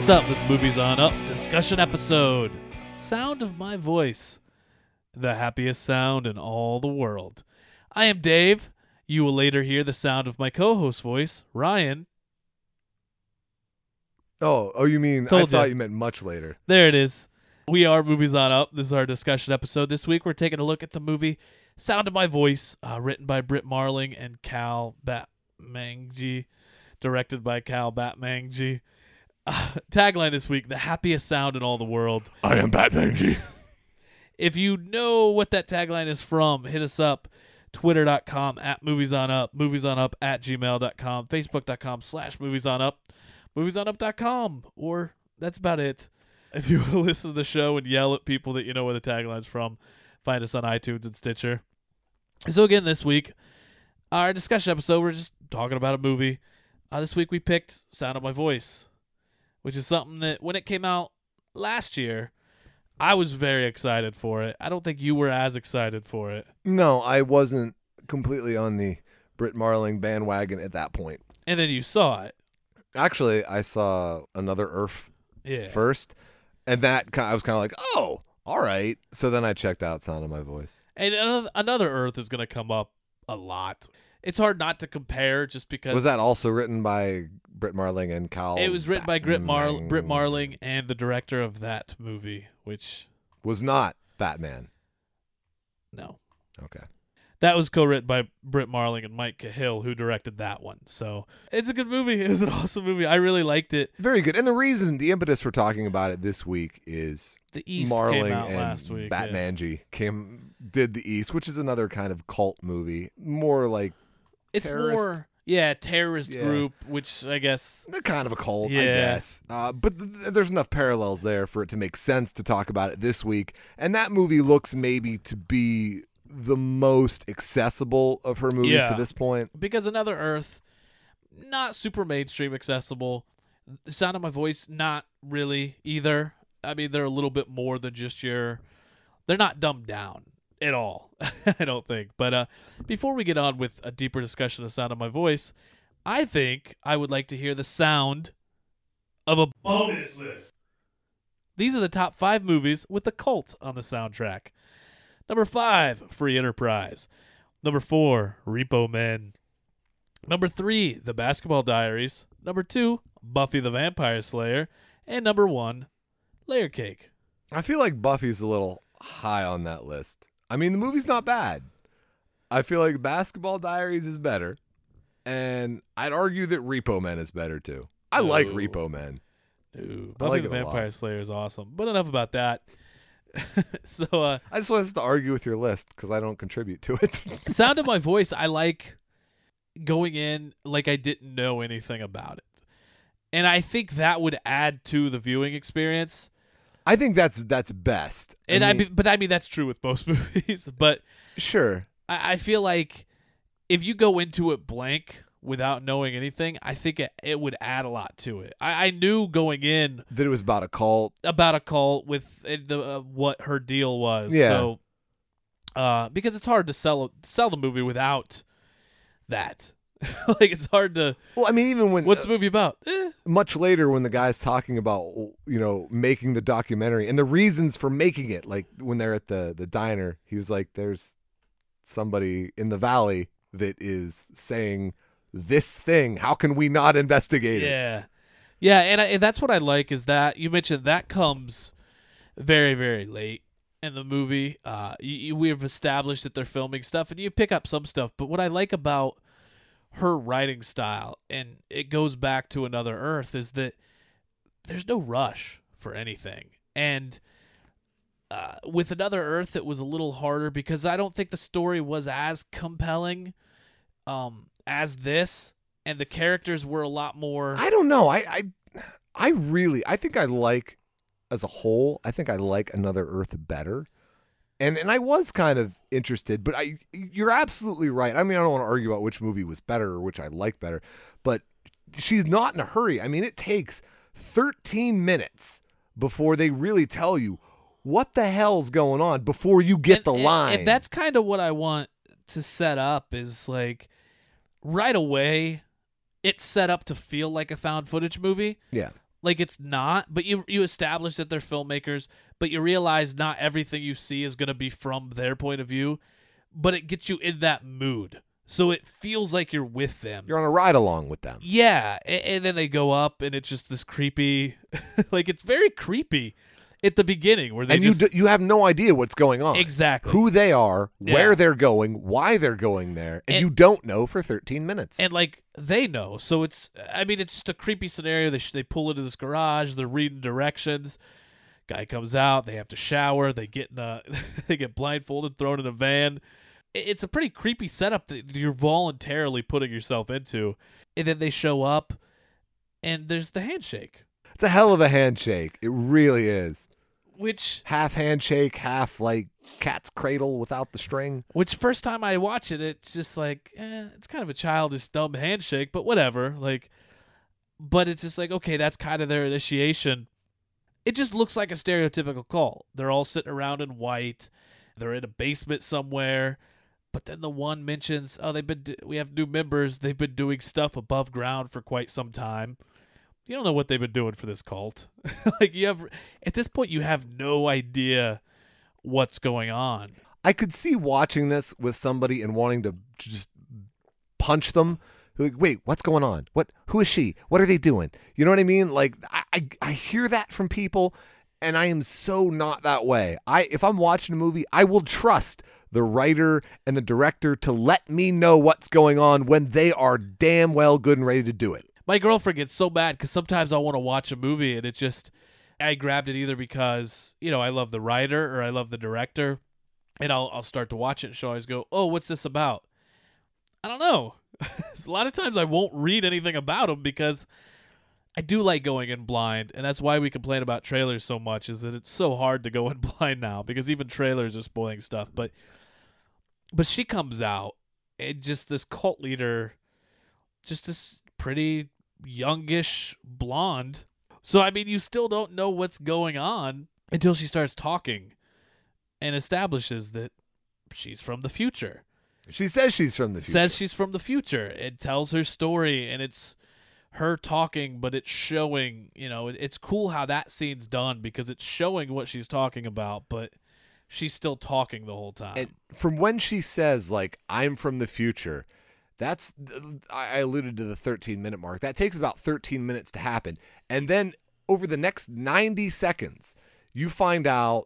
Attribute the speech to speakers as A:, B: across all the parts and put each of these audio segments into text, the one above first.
A: What's up? This movie's on up discussion episode. Sound of my voice, the happiest sound in all the world. I am Dave. You will later hear the sound of my co-host voice, Ryan.
B: Oh, you mean, I thought you meant much later.
A: There it is. We are Movies on Up. This is our discussion episode. This week we're taking a look at the movie Sound of My Voice, written by Britt Marling and Cal Batmanji, directed by Cal Batmanji. Tagline this week, the happiest sound in all the world.
B: I am Batmanji.
A: If you know what that tagline is from, hit us up. Twitter.com @MoviesOnUp, MoviesOnUp@gmail.com, Facebook.com/MoviesOnUp, MoviesOnUp.com, or that's about it. If you want to listen to the show and yell at people that you know where the tagline's from, find us on iTunes and Stitcher. So again, this week, our discussion episode, we're just talking about a movie. This week we picked Sound of My Voice, which is something that when it came out last year, I was very excited for it. I don't think you were as excited for it.
B: No, I wasn't completely on the Britt Marling bandwagon at that point.
A: And then you saw it.
B: Actually, I saw Another Earth first, and I was kind of like, oh, all right. So then I checked out Sound of My Voice.
A: And Another Earth is going to come up a lot. It's hard not to compare just because...
B: Was that also written by Britt Marling and Cal?
A: It was written by Britt Marling and the director of that movie, which...
B: Was not Batman.
A: No.
B: Okay.
A: That was co-written by Britt Marling and Mike Cahill, who directed that one. So it's a good movie. It was an awesome movie. I really liked it.
B: Very good. And the impetus for talking about it this week is
A: The East
B: Marling
A: came out
B: and
A: last week.
B: Batmanji did The East, which is another kind of cult movie. More like terrorist.
A: Terrorist group, which I guess...
B: They're kind of a cult, I guess. But there's enough parallels there for it to make sense to talk about it this week. And that movie looks maybe to be the most accessible of her movies to this point.
A: Because Another Earth, not super mainstream accessible. The Sound of My Voice, not really either. I mean, they're a little bit more than just they're not dumbed down at all, I don't think. But before we get on with a deeper discussion of Sound of My Voice, I think I would like to hear the sound of a bonus list. These are the top 5 movies with the cult on the soundtrack. Number 5, Free Enterprise. Number 4, Repo Men. Number 3, The Basketball Diaries. Number 2, Buffy the Vampire Slayer. And number 1, Layer Cake.
B: I feel like Buffy's a little high on that list. I mean, the movie's not bad. I feel like Basketball Diaries is better. And I'd argue that Repo Men is better, too. I like Repo Men.
A: Buffy the Vampire Slayer is awesome. But enough about that. So
B: I just want us to argue with your list because I don't contribute to it.
A: Sound of My Voice, I like going in like I didn't know anything about it. And I think that would add to the viewing experience.
B: I think that's best.
A: And I mean that's true with most movies. But
B: sure,
A: I feel like if you go into it blank without knowing anything, I think it would add a lot to it. I knew going in
B: that it was about a cult.
A: With what her deal was.
B: Yeah.
A: So, because it's hard to sell the movie without that. Like it's hard to.
B: Well, I mean, even when
A: what's the movie about?
B: Much later, when the guy's talking about making the documentary and the reasons for making it, like when they're at the diner, he was like, "There's somebody in the valley that is saying this thing. How can we not investigate it?"
A: Yeah, and that's what I like is that you mentioned that comes very, very late in the movie. We have established that they're filming stuff, and you pick up some stuff. But what I like about her writing style, and it goes back to Another Earth, is that there's no rush for anything. And with Another Earth, it was a little harder because I don't think the story was as compelling as this, and the characters were a lot more.
B: I don't know. I think I like, as a whole, I think I like Another Earth better. And I was kind of interested, but you're absolutely right. I mean, I don't want to argue about which movie was better or which I like better, but she's not in a hurry. I mean, it takes 13 minutes before they really tell you what the hell's going on before you get the line.
A: And that's kind of what I want to set up is like right away it's set up to feel like a found footage movie.
B: Yeah.
A: like it's not, but you establish that they're filmmakers, but you realize not everything you see is going to be from their point of view, but it gets you in that mood. So it feels like you're with them.
B: You're on a ride along with them.
A: Yeah, and then they go up, and it's just this creepy, like it's very creepy at the beginning where they
B: And you have no idea what's going on.
A: Exactly.
B: Who they are,
A: Yeah.
B: where they're going, why they're going there, and
A: And-
B: you don't know for 13 minutes.
A: And like they know, so it's just a creepy scenario. They pull into this garage, they're reading directions. Guy comes out, they have to shower, they get they get blindfolded, thrown in a van. It's a pretty creepy setup that you're voluntarily putting yourself into. And then they show up, and there's the handshake,
B: It's a hell of a handshake. It really is.
A: which
B: Half handshake, half like cat's cradle without the string.
A: first time I watch it, it's just like, it's kind of a childish, dumb handshake, but whatever. Like, but it's just like, okay, that's kind of their initiation. It just looks like a stereotypical cult. They're all sitting around in white. They're in a basement somewhere. But then the one mentions, oh, we have new members. They've been doing stuff above ground for quite some time. You don't know what they've been doing for this cult. Like at this point, you have no idea what's going on.
B: I could see watching this with somebody and wanting to just punch them. Like, wait, what's going on? Who is she? What are they doing? You know what I mean? Like, I hear that from people, and I am so not that way. If I'm watching a movie, I will trust the writer and the director to let me know what's going on when they are damn well good and ready to do it.
A: My girlfriend gets so mad because sometimes I want to watch a movie and it's just, I grabbed it either because, I love the writer or I love the director, and I'll start to watch it and she'll always go, oh, what's this about? I don't know. So a lot of times I won't read anything about them because I do like going in blind, and that's why we complain about trailers so much, is that it's so hard to go in blind now because even trailers are spoiling stuff. But she comes out, and just this cult leader, just this pretty youngish blonde. So, you still don't know what's going on until she starts talking and establishes that she's from the future.
B: She says she's from the future.
A: Says she's from the future. It tells her story, and it's her talking, but it's showing, it's cool how that scene's done because it's showing what she's talking about, but she's still talking the whole time.
B: And from when she says, like, I'm from the future, I alluded to the 13-minute mark. That takes about 13 minutes to happen. And then over the next 90 seconds, you find out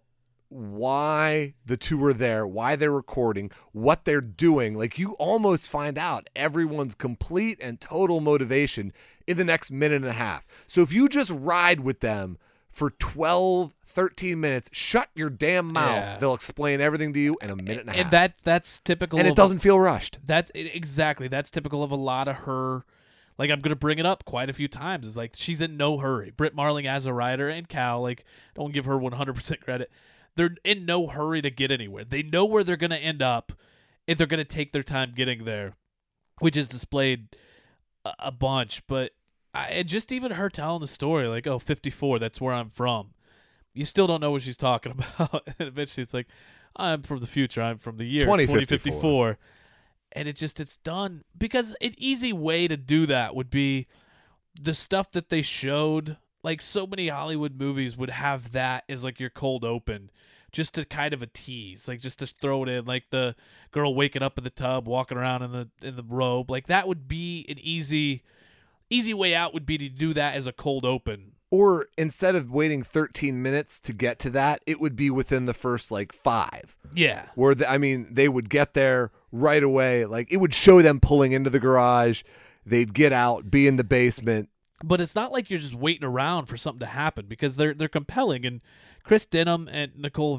B: why the two are there, why they're recording, what they're doing. Like, you almost find out everyone's complete and total motivation in the next minute and a half. So if you just ride with them for 12, 13 minutes, shut your damn mouth.
A: Yeah.
B: They'll explain everything to you in a minute and a half.
A: And that's typical.
B: And it doesn't feel rushed.
A: That's exactly. That's typical of a lot of her. Like, I'm gonna bring it up quite a few times. It's like she's in no hurry. Britt Marling as a writer, and Cal, like, don't give her 100% credit. They're in no hurry to get anywhere. They know where they're gonna end up, and they're gonna take their time getting there, which is displayed a bunch. But just even her telling the story, like, oh, 54, that's where I'm from. You still don't know what she's talking about. And eventually it's like, I'm from the future. I'm from the year 2054. And it's done. Because an easy way to do that would be the stuff that they showed. Like, so many Hollywood movies would have that as, like, your cold open. Just to kind of a tease. Like, just to throw it in. Like, the girl waking up in the tub, walking around in the robe. Like, that would be an easy way out would be to do that as a cold open.
B: Or instead of waiting 13 minutes to get to that, it would be within the first, 5.
A: Yeah.
B: Where, they would get there right away. Like, it would show them pulling into the garage. They'd get out, be in the basement.
A: But it's not like you're just waiting around for something to happen because they're compelling. And Chris Denham and Nicole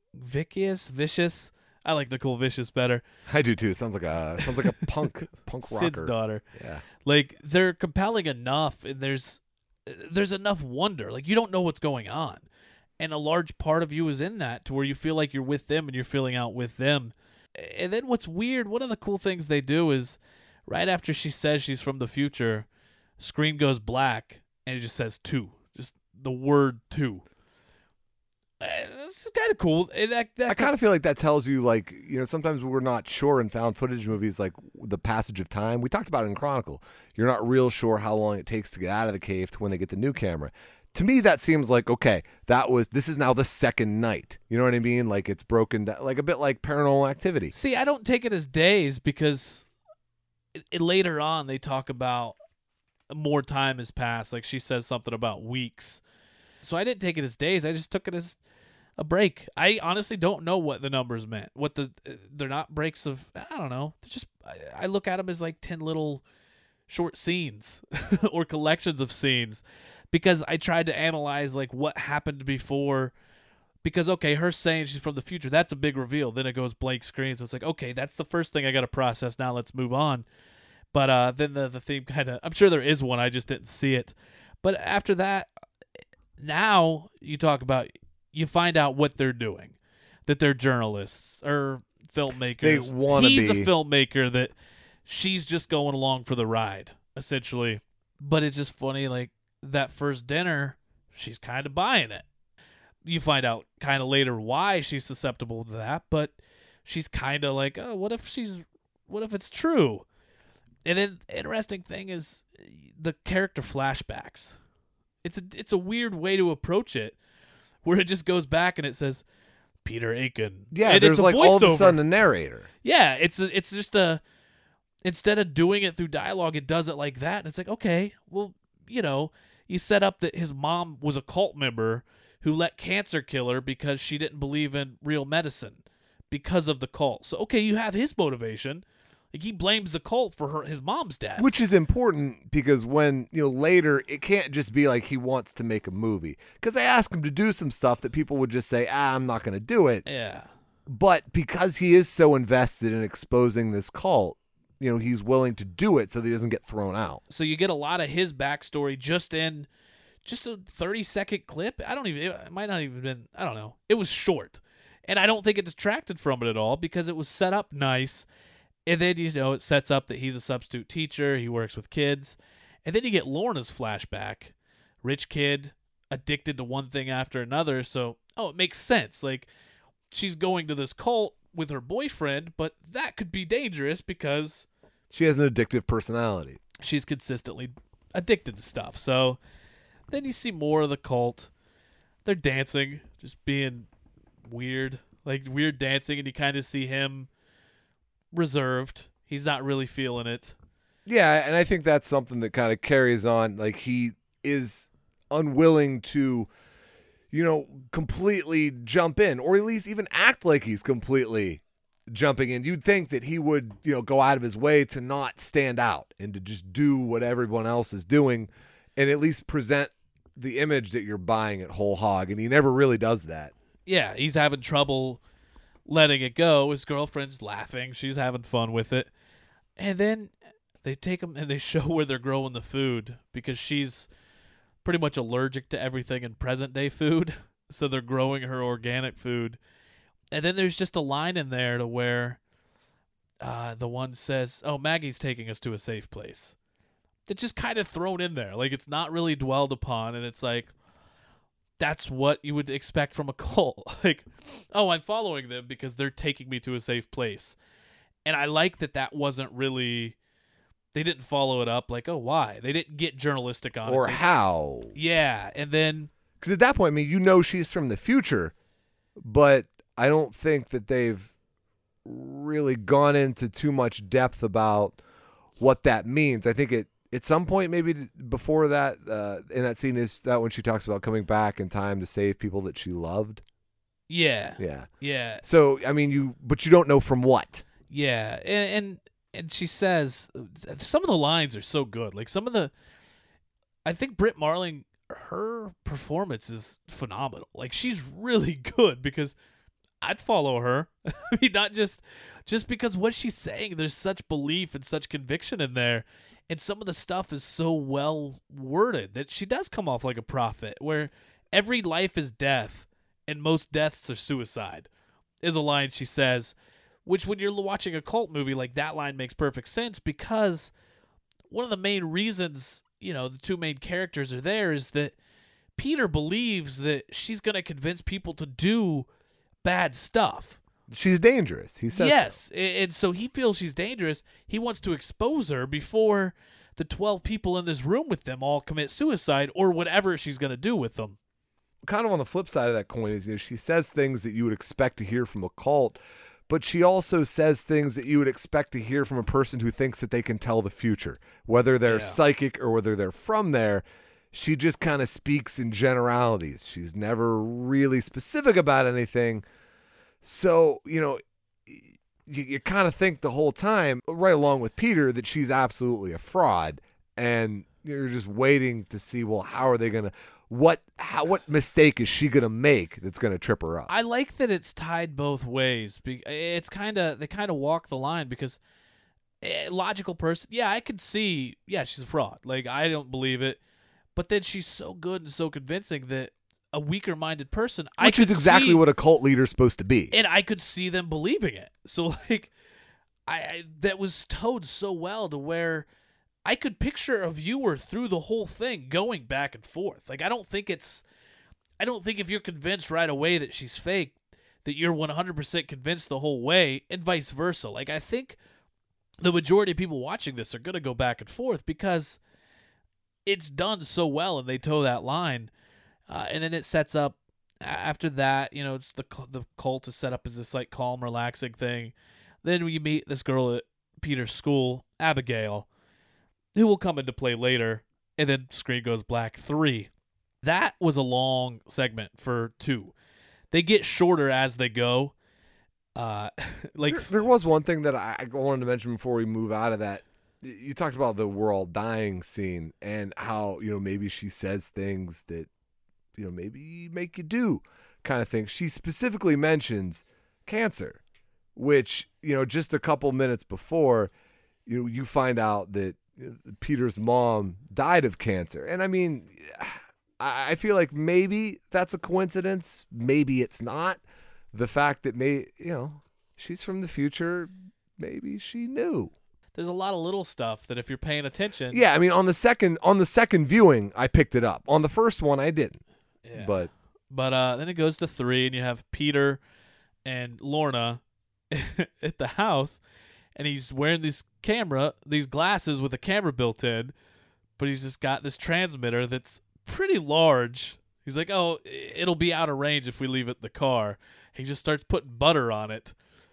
A: Vicious. I like Nicole Vicious better.
B: I do too. It sounds like a punk rocker.
A: Sid's daughter.
B: Yeah.
A: Like, they're compelling enough, and there's enough wonder. Like, you don't know what's going on. And a large part of you is in that to where you feel like you're with them and you're feeling out with them. And then what's weird, one of the cool things they do is right after she says she's from the future, screen goes black and it just says 2. Just the word 2. this is kind of cool. And
B: I kind of feel like that tells you, like, sometimes we're not sure in found footage movies, like the passage of time. We talked about it in Chronicle. You're not real sure how long it takes to get out of the cave to when they get the new camera. To me, that seems like, okay, this is now the second night. You know what I mean? Like, it's broken down, like a bit like Paranormal Activity.
A: See, I don't take it as days because later on they talk about more time has passed. Like, she says something about weeks. So I didn't take it as days. I just took it as a break. I honestly don't know what the numbers meant. They're not breaks of, I don't know. They're just, I look at them as like 10 little short scenes or collections of scenes, because I tried to analyze like what happened before. Because, okay, her saying she's from the future, that's a big reveal. Then it goes blank screen. So it's like, okay, that's the first thing I got to process. Now let's move on. But then the theme kind of, I'm sure there is one. I just didn't see it. But after that, now you find out what they're doing, that they're journalists or filmmakers.
B: They want to be.
A: He's a filmmaker, that she's just going along for the ride, essentially. But it's just funny, like, that first dinner, she's kind of buying it. You find out kind of later why she's susceptible to that, but she's kind of like, oh, what if it's true? And then the interesting thing is the character flashbacks. It's a weird way to approach it, where it just goes back and it says Peter Aiken.
B: Yeah,
A: and
B: there's
A: it's a
B: like all of a
A: voiceover.
B: sudden a narrator.
A: Yeah, it's just instead of doing it through dialogue, it does it like that. And it's like, okay, well, you set up that his mom was a cult member who let cancer kill her because she didn't believe in real medicine because of the cult. So, okay, you have his motivation. Like, he blames the cult for his mom's death.
B: Which is important, because when, later, it can't just be like he wants to make a movie. Because I asked him to do some stuff that people would just say, I'm not going to do it.
A: Yeah.
B: But because he is so invested in exposing this cult, he's willing to do it so that he doesn't get thrown out.
A: So you get a lot of his backstory just in a 30-second clip. It might not even been, I don't know. It was short. And I don't think it detracted from it at all, because it was set up nice. And then, it sets up that he's a substitute teacher. He works with kids. And then you get Lorna's flashback. Rich kid, addicted to one thing after another. So, it makes sense. Like, she's going to this cult with her boyfriend, but that could be dangerous because
B: she has an addictive personality.
A: She's consistently addicted to stuff. So then you see more of the cult. They're dancing, just being weird, like weird dancing, and you kind of see him reserved. He's not really feeling it.
B: Yeah, and I think that's something that kind of carries on. Like, he is unwilling to, completely jump in, or at least even act like he's completely jumping in. You'd think that he would, go out of his way to not stand out and to just do what everyone else is doing and at least present the image that you're buying at whole hog, and he never really does that.
A: Yeah, he's having trouble letting it go. His girlfriend's laughing. She's having fun with it. And then they take him and they show where they're growing the food, because she's pretty much allergic to everything in present-day food. So they're growing her organic food. And then there's just a line in there to where the one says, oh, Maggie's taking us to a safe place. That's just kind of thrown in there. Like, it's not really dwelled upon, and it's like, that's what you would expect from a cult. Like, oh, I'm following them because they're taking me to a safe place. And I like that wasn't really, they didn't follow it up. Like, oh, why? They didn't get journalistic on it.
B: Or how.
A: Yeah, and then.
B: Because at that point, she's from the future, but I don't think that they've really gone into too much depth about what that means. I think at some point, maybe before that, in that scene, is that when she talks about coming back in time to save people that she loved.
A: Yeah.
B: Yeah.
A: Yeah.
B: So, but you don't know from what.
A: Yeah. And she says, some of the lines are so good. Like, I think Britt Marling, her performance is phenomenal. Like, she's really good, because I'd follow her. I mean, not just because what she's saying, there's such belief and such conviction in there. And some of the stuff is so well worded that she does come off like a prophet, where every life is death and most deaths are suicide, is a line she says, which when you're watching a cult movie, like, that line makes perfect sense, because one of the main reasons, the two main characters are there is that Peter believes that she's going to convince people to do bad stuff.
B: She's dangerous. He says
A: yes, and so he feels she's dangerous. He wants to expose her before the 12 people in this room with them all commit suicide or whatever she's going to do with them.
B: Kind of on the flip side of that coin is, she says things that you would expect to hear from a cult, but she also says things that you would expect to hear from a person who thinks that they can tell the future, whether they're psychic or whether they're from there. She just kind of speaks in generalities. She's never really specific about anything. So, you kind of think the whole time, right along with Peter, that she's absolutely a fraud. And you're just waiting to see, well, how are they going to, what mistake is she going to make that's going to trip her up?
A: I like that it's tied both ways. It's they kind of walk the line because logical person, I could see, she's a fraud. Like, I don't believe it. But then she's so good and so convincing that a weaker-minded person,
B: which is exactly what a cult leader's supposed to be,
A: and I could see them believing it. So, like, I that was towed so well to where I could picture a viewer through the whole thing going back and forth. Like, I don't think if you're convinced right away that she's fake, that you're 100% convinced the whole way, and vice versa. Like, I think the majority of people watching this are going to go back and forth because it's done so well, and they toe that line. And then it sets up after that, it's the cult is set up as this like calm, relaxing thing. Then we meet this girl at Peter's school, Abigail, who will come into play later. And then screen goes black 3. That was a long segment for 2. They get shorter as they go.
B: There was one thing that I wanted to mention before we move out of that. You talked about the we're all dying scene and how, maybe she says things that, maybe make you do kind of thing. She specifically mentions cancer, which, just a couple minutes before, you find out that Peter's mom died of cancer. And I mean, I feel like maybe that's a coincidence. Maybe it's not. The fact that she's from the future, maybe she knew.
A: There's a lot of little stuff that if you're paying attention.
B: Yeah, I mean, on the second viewing, I picked it up. On the first one, I didn't.
A: Yeah.
B: But
A: then it goes to 3, and you have Peter and Lorna at the house, and he's wearing these glasses with a camera built in, but he's just got this transmitter that's pretty large. He's like, oh, it'll be out of range if we leave it in the car. He just starts putting butter on it.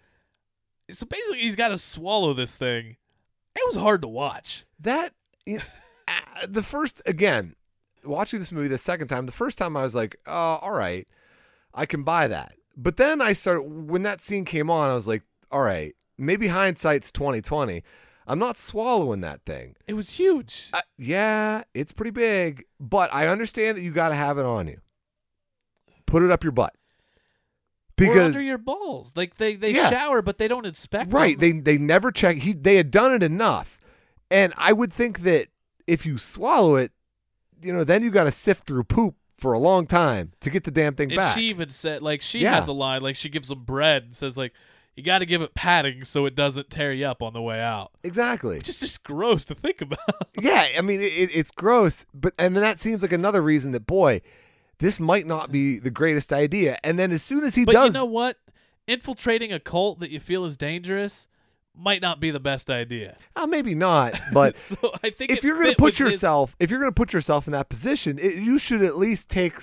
A: So basically, he's got to swallow this thing. It was hard to watch.
B: That, the first, again, watching this movie the second time, the first time I was like, oh, all right, I can buy that. But then when that scene came on, I was like, all right, maybe hindsight's 20/20. I'm not swallowing that thing.
A: It was huge.
B: Yeah, it's pretty big, but I understand that you got to have it on you. Put it up your butt. Because,
A: or under your balls. Like, they shower, but they don't inspect
B: right,
A: them.
B: They never check. They had done it enough. And I would think that if you swallow it, then you got to sift through poop for a long time to get the damn thing
A: and
B: back.
A: She even said, like, she has a line, like, she gives them bread and says, like, you got to give it padding so it doesn't tear you up on the way out.
B: Exactly.
A: It's just gross to think about.
B: Yeah, I mean, it's gross. And then that seems like another reason that, boy, this might not be the greatest idea. And then as soon as he does...
A: But you know what? Infiltrating a cult that you feel is dangerous might not be the best idea.
B: Maybe not, but
A: so I think
B: if you're going to put yourself in that position, you should at least take,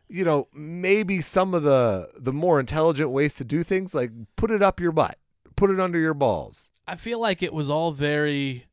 B: maybe some of the more intelligent ways to do things, like put it up your butt, put it under your balls.
A: I feel like it was all very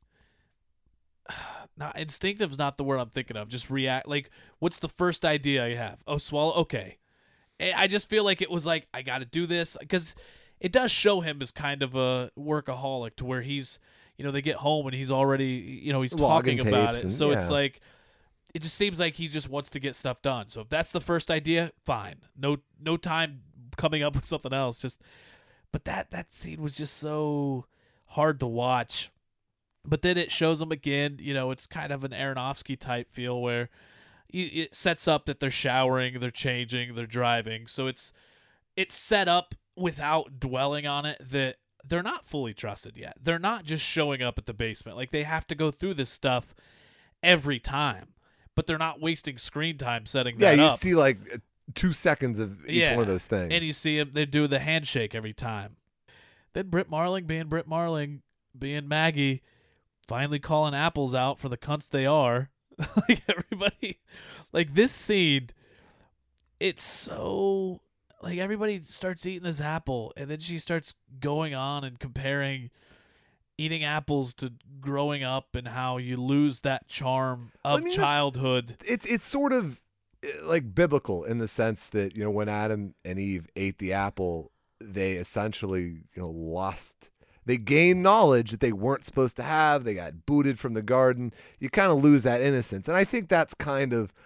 A: not instinctive is not the word I'm thinking of. Just react. Like, what's the first idea you have? Oh, swallow. Okay. I just feel like it was like, I got to do this because it does show him as kind of a workaholic to where he's, they get home and he's already, he's talking about it. So it's like, it just seems like he just wants to get stuff done. So if that's the first idea, fine. No time coming up with something else. But that scene was just so hard to watch. But then it shows them again, it's kind of an Aronofsky type feel where it sets up that they're showering, they're changing, they're driving. So it's set up without dwelling on it that they're not fully trusted yet. They're not just showing up at the basement. Like, they have to go through this stuff every time. but they're not wasting screen time setting
B: Yeah,
A: that
B: you
A: up.
B: see like 2 seconds of each
A: Yeah.
B: one of those things.
A: And you see him, they do the handshake every time. Then Britt Marling being Maggie, finally calling apples out for the cunts they are. Like everybody, like this scene, it's so, like everybody starts eating this apple, and then she starts going on and comparing eating apples to growing up and how you lose that charm of
B: I mean,
A: childhood.
B: It's sort of like biblical in the sense that, you know, when Adam and Eve ate the apple, they essentially, you know, lost. They gained knowledge that they weren't supposed to have. They got booted from the garden. You kind of lose that innocence. And I think that's kind of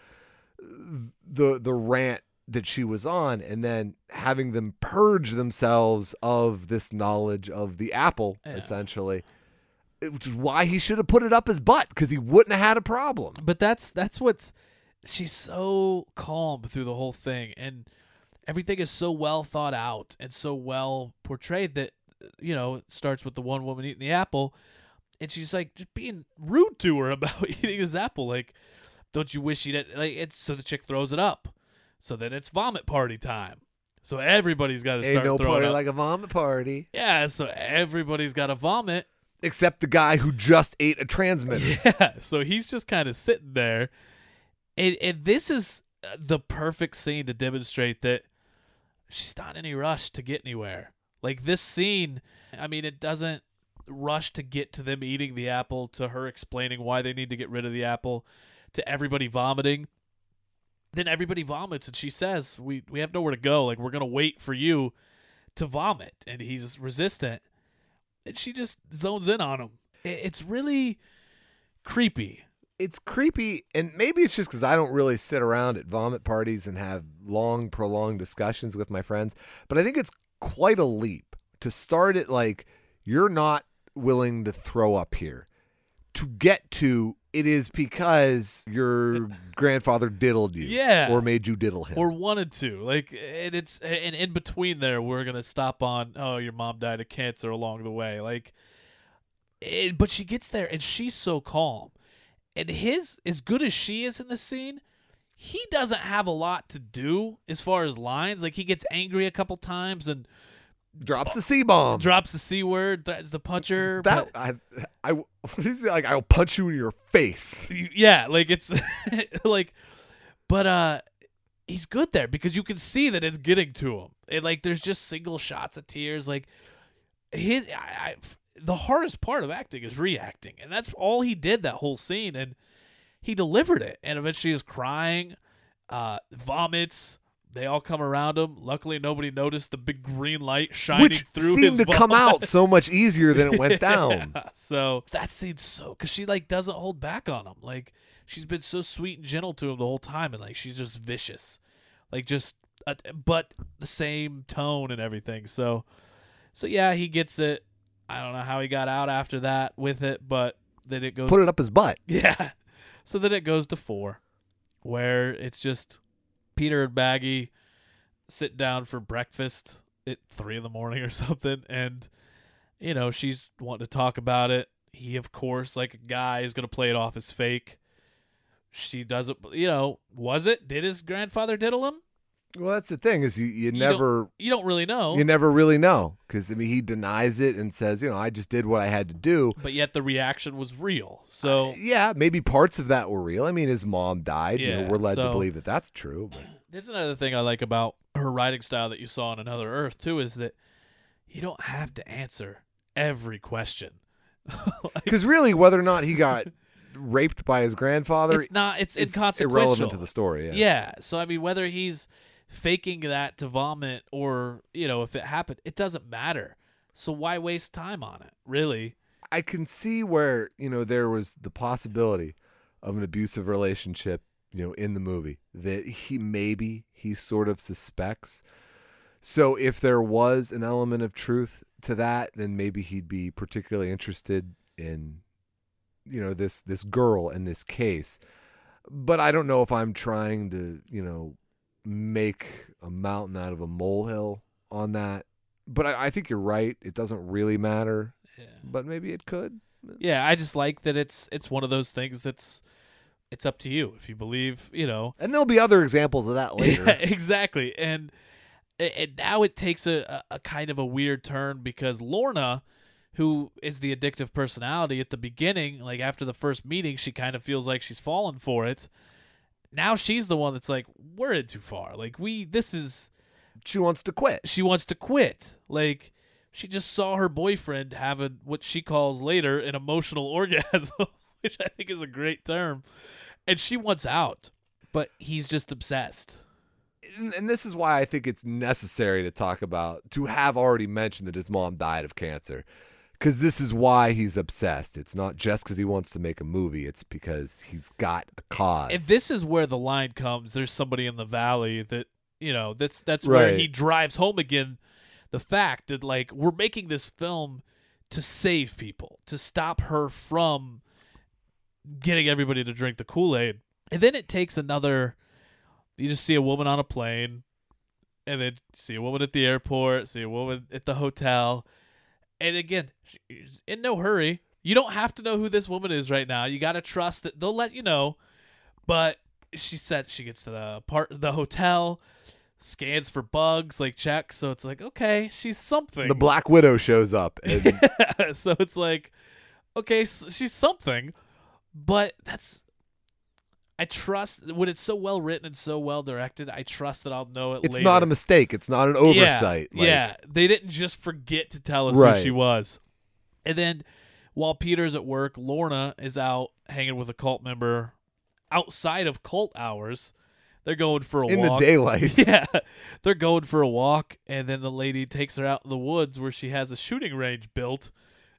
B: the rant that she was on, and then having them purge themselves of this knowledge of the apple, essentially, which is why he should have put it up his butt, because he wouldn't have had a problem.
A: But that's what's, she's so calm through the whole thing, and everything is so well thought out and so well portrayed that, you know, it starts with the one woman eating the apple, and she's like just being rude to her about eating this apple. Like, don't you wish you'd, like, it's, so the chick throws it up. So then it's vomit party time. So everybody's got to start
B: Ain't no
A: throwing
B: party
A: up.
B: like a vomit party.
A: Yeah, so everybody's got to vomit.
B: Except the guy who just ate a transmitter.
A: Yeah, so he's just kind of sitting there. And this is the perfect scene to demonstrate that she's not in any rush to get anywhere. Like this scene, I mean, it doesn't rush to get to them eating the apple, to her explaining why they need to get rid of the apple, to everybody vomiting. Then everybody vomits, and she says, we have nowhere to go. Like, we're going to wait for you to vomit. And he's resistant. And she just zones in on him. It's really creepy.
B: It's creepy, and maybe it's just because I don't really sit around at vomit parties and have long, prolonged discussions with my friends, but I think it's quite a leap to start it like, you're not willing to throw up here, to get to it is because your grandfather diddled you,
A: Yeah.
B: or made you diddle him,
A: Or wanted to. Like, and it's, and in between there, we're going to stop on, oh, your mom died of cancer along the way. Like, but she gets there, and she's so calm. And as good as she is in the scene, he doesn't have a lot to do as far as lines. Like, he gets angry a couple times and
B: drops the C-bomb,
A: drops the C word, threatens to punch her.
B: That what is it, like, I'll punch you in your face.
A: Yeah, like it's like, but he's good there because you can see that it's getting to him. And like, there's just single shots of tears. Like the hardest part of acting is reacting, and that's all he did that whole scene, and he delivered it. And eventually, he's crying, vomits. They all come around him. Luckily, nobody noticed the big green light shining
B: Which
A: through
B: seemed
A: his
B: to come
A: vomit.
B: out so much easier than it went down.
A: Yeah, so that scene's so, because she like doesn't hold back on him. Like, she's been so sweet and gentle to him the whole time, and like she's just vicious, like just but the same tone and everything. So yeah, he gets it. I don't know how he got out after that with it, but then it goes
B: Put it up his butt.
A: yeah. So then it goes to 4, where it's just Peter and Maggie sit down for breakfast at 3 a.m. or something, and you know, she's wanting to talk about it. He, of course, like a guy, is going to play it off as fake. She doesn't, you know, was it? Did his grandfather diddle him?
B: Well, that's the thing, is you
A: You
B: never
A: don't really know.
B: you never really know, because I mean, he denies it and says, you know, I just did what I had to do.
A: But yet the reaction was real. So
B: Yeah, maybe parts of that were real. I mean, his mom died. You know,
A: Yeah,
B: we're led to
A: so-
B: believe that that's true. But
A: that's another thing I like about her writing style that you saw in Another Earth too, is that you don't have to answer every question.
B: because really, whether or not he got raped by his grandfather,
A: It's
B: it's
A: inconsequential.
B: irrelevant to the story. Yeah.
A: Yeah. So I mean, whether he's faking that to vomit or, you know, if it happened, it doesn't matter. So why waste time on it? Really?
B: I can see where, you know, there was the possibility of an abusive relationship, you know, in the movie that he sort of suspects. So if there was an element of truth to that, then maybe he'd be particularly interested in, you know, this girl in this case. But I don't know if I'm trying to, you know, make a mountain out of a molehill on that. But I think you're right. It doesn't really matter.
A: Yeah.
B: But maybe it could.
A: Yeah, I just like that it's one of those things that's it's up to you if you believe, you know.
B: And there'll be other examples of that later.
A: Yeah, exactly. And now it takes a kind of a weird turn because Lorna, who is the addictive personality at the beginning, like after the first meeting, she kind of feels like she's fallen for it. Now she's the one that's like, we're in too far. Like
B: She wants to quit.
A: she wants to quit. Like she just saw her boyfriend have what she calls later an emotional orgasm, which I think is a great term. And she wants out, but he's just obsessed.
B: And this is why I think it's necessary to have already mentioned that his mom died of cancer. Because this is why he's obsessed. It's not just because he wants to make a movie. It's because he's got a cause.
A: And this is where the line comes. There's somebody in the valley that, you know, that's where
B: Right.
A: he drives home again the fact that, like, we're making this film to save people, to stop her from getting everybody to drink the Kool-Aid. And then it takes another, you just see a woman on a plane, and then see a woman at the airport, see a woman at the hotel. And again, she's in no hurry. You don't have to know who this woman is right now. You got to trust that they'll let you know. But she said she gets to the hotel, scans for bugs, like checks. So it's like, okay, she's something.
B: The Black Widow shows up. And
A: So it's like, okay, she's something. But I trust when it's so well written and so well directed. I trust that I'll know it
B: it's
A: later.
B: not a mistake. It's not an oversight.
A: Yeah, they didn't just forget to tell us
B: Right.
A: who she was. And then while Peter's at work, Lorna is out hanging with a cult member outside of cult hours. They're going for a
B: In
A: walk.
B: the daylight.
A: Yeah, they're going for a walk, and then the lady takes her out in the woods where she has a shooting range built.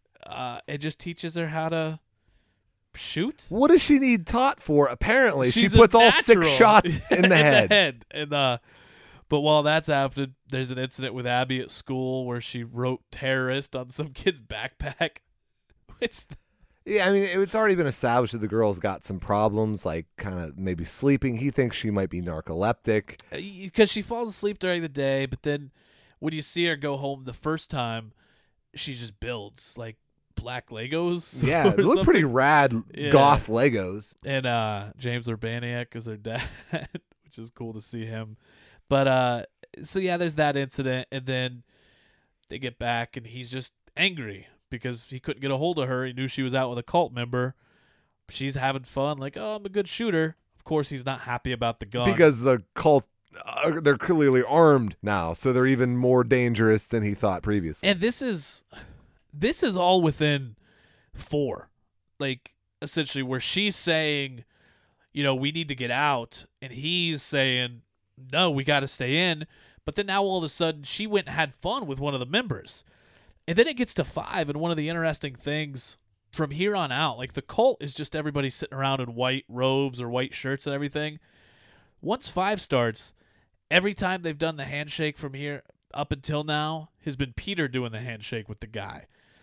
A: It just teaches her how to shoot.
B: What does she need taught for? Apparently,
A: She's
B: she puts
A: a
B: all
A: natural.
B: 6 shots in the head.
A: And but while that's happening, there's an incident with Abby at school where she wrote "terrorist" on some kid's backpack. It's
B: Yeah, I mean, it's already been established that the girl's got some problems, like kind of maybe sleeping. He thinks she might be narcoleptic.
A: because she falls asleep during the day, but then when you see her go home the first time, she just builds like black Legos.
B: Yeah,
A: or
B: they look pretty
A: something.
B: rad
A: Yeah.
B: goth Legos.
A: And James Urbaniak is her dad, which is cool to see him. But so yeah, there's that incident, and then they get back, and he's just angry because he couldn't get a hold of her. He knew she was out with a cult member. She's having fun, like, oh, I'm a good shooter. Of course, he's not happy about the gun
B: Because the cult, they're clearly armed now, so they're even more dangerous than he thought previously.
A: And this is all within 4, like essentially where she's saying, you know, we need to get out, and he's saying, no, we got to stay in. But then now all of a sudden she went and had fun with one of the members. And then it gets to 5, and one of the interesting things from here on out, like the cult is just everybody sitting around in white robes or white shirts and everything. Once 5 starts, every time they've done the handshake from here up until now has been Peter doing the handshake with the guy.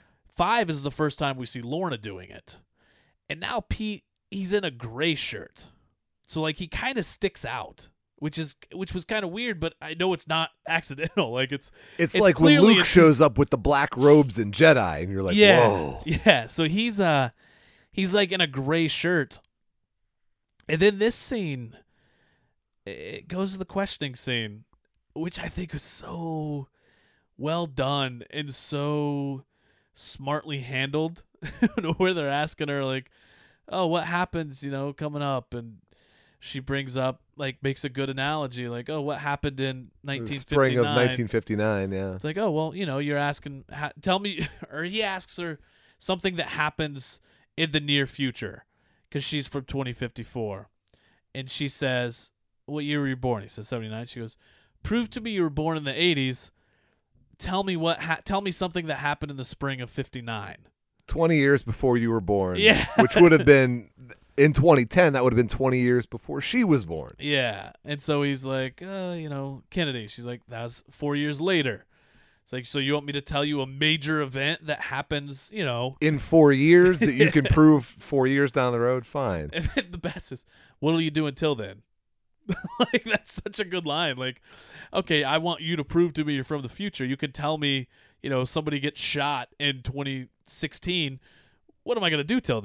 A: 5 is the first time we see Lorna doing it. And now Pete, he's in a gray shirt. So like he kind of sticks out, which was kind of weird, but I know it's not accidental. Like it's
B: like when
A: clearly
B: Luke shows up with the black robes and Jedi, and you're like,
A: yeah,
B: whoa.
A: yeah. So he's like in a gray shirt, and then this scene, it goes to the questioning scene, which I think was so well done and so smartly handled, where they're asking her like, "Oh, what happens, you know, coming up?" and she brings up, like, makes a good analogy, like, oh, what happened in
B: The
A: 1959?
B: spring of 1959, yeah.
A: It's like, oh, well, you know, you're asking, tell me, or he asks her something that happens in the near future, because she's from 2054. And she says, what year were you born? He says 79. She goes, prove to me you were born in the 80s. Tell me tell me something that happened in the spring of 59.
B: 20 years before you were born.
A: Yeah.
B: Which would have been, in 2010, that would have been 20 years before she was born.
A: Yeah. And so he's like, you know, Kennedy. She's like, that was 4 years later. It's like, so you want me to tell you a major event that happens, you know.
B: In 4 years that you can prove 4 years down the road? Fine.
A: And then the best is, what will you do until then? Like, that's such a good line. Like, okay, I want you to prove to me you're from the future. You can tell me, you know, somebody gets shot in 2016. What am I going to do till then?